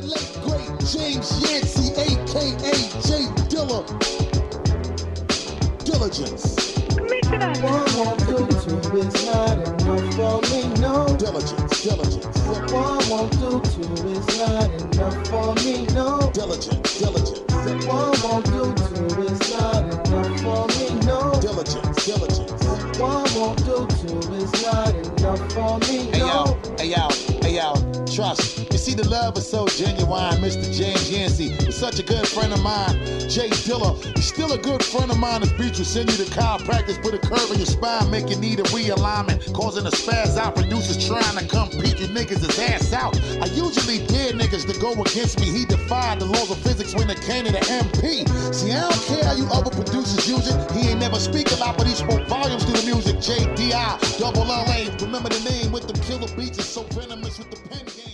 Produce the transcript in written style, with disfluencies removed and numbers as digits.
the late great James Yancey, a.k.a. Jay Dilla. Diligence. One won't do, two is not enough for me, no. Diligence, diligence. One won't do, two is not enough for me, no. Diligence, diligence. One won't do, two is not enough for me, no. Diligence, diligence. One won't do, two is not enough for me, no. Hey yo, trust. You see the love is so genuine. Mr. James Yancey was such a good friend of mine. Jay Dilla, he's still a good friend of mine. This beat will send you to chiropractic, put a curve in your spine, make you need a realignment, causing a spaz out. Producers trying to compete, you niggas is ass out. I usually dare niggas to go against me. He defied the laws of physics when it came to the MP. See, I don't care how you other producers use it. He ain't never speak a lot, but he spoke volumes through the music. JDI, double LA, remember the name with them killer beats. It's so venomous with the pen game.